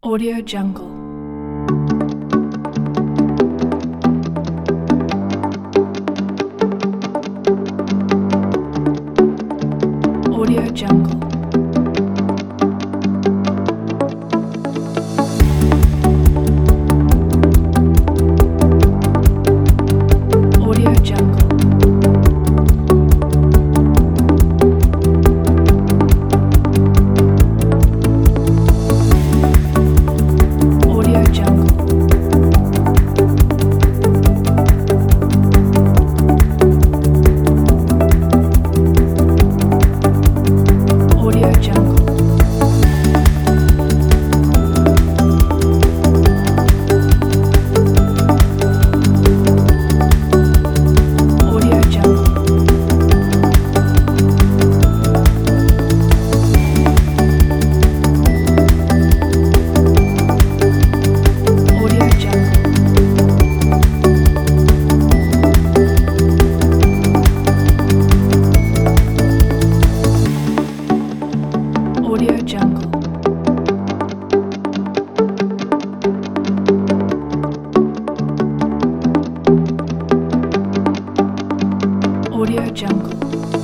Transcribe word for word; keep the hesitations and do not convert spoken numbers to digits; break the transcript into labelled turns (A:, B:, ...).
A: Audio Jungle. Audio Jungle. Audio Jungle. Audio Jungle. Audio Jungle. Audio Jungle. Audio Jungle. Audio Jungle. Audio Jungle.